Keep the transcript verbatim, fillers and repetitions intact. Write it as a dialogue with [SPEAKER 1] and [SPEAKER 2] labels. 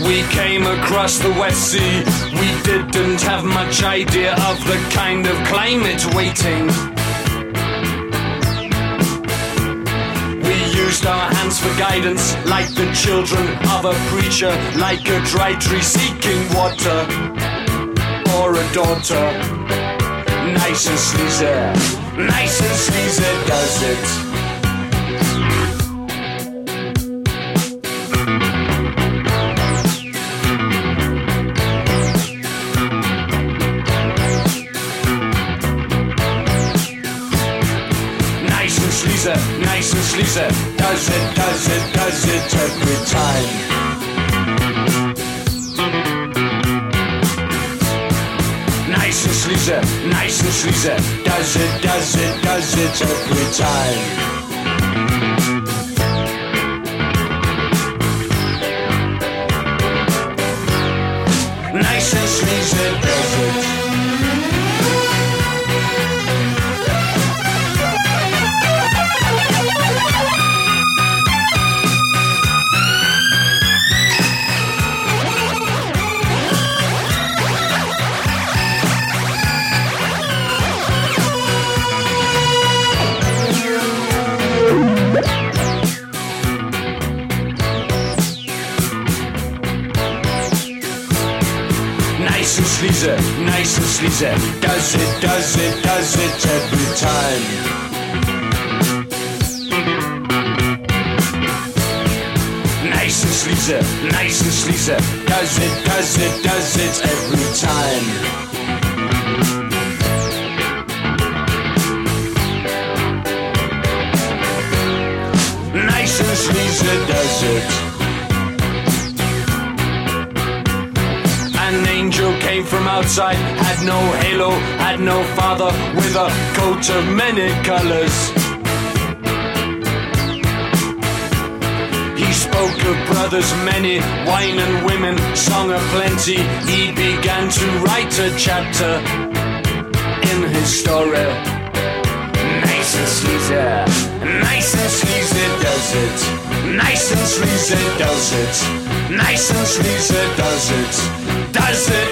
[SPEAKER 1] We came across the West Sea. We didn't have much idea of the kind of climate waiting. We used our hands for guidance, like the children of a preacher, like a dry tree seeking water, or a daughter. Nice and sleazy, nice and sleazy does it. Nice and sleazy, does it, does it, does it every time. Nice and sleazy, nice and sleazy, does it, does it, does it every time. Nice and sleazy, does it. Nice and sleazy, nice and sleazy, does it, does it, does it every time. Nice and sleazy, nice and sleazy, does it, does it, does it every time. Nice and sleazy, does it. An angel came from outside, had no halo, had no father, with a coat of many colors. He spoke of brothers many, wine and women, song of plenty. He began to write a chapter in his story. Nice and sleazy, nice and sleazy does it. Nice and sleazy does it. Nice and sleazy does it. Does it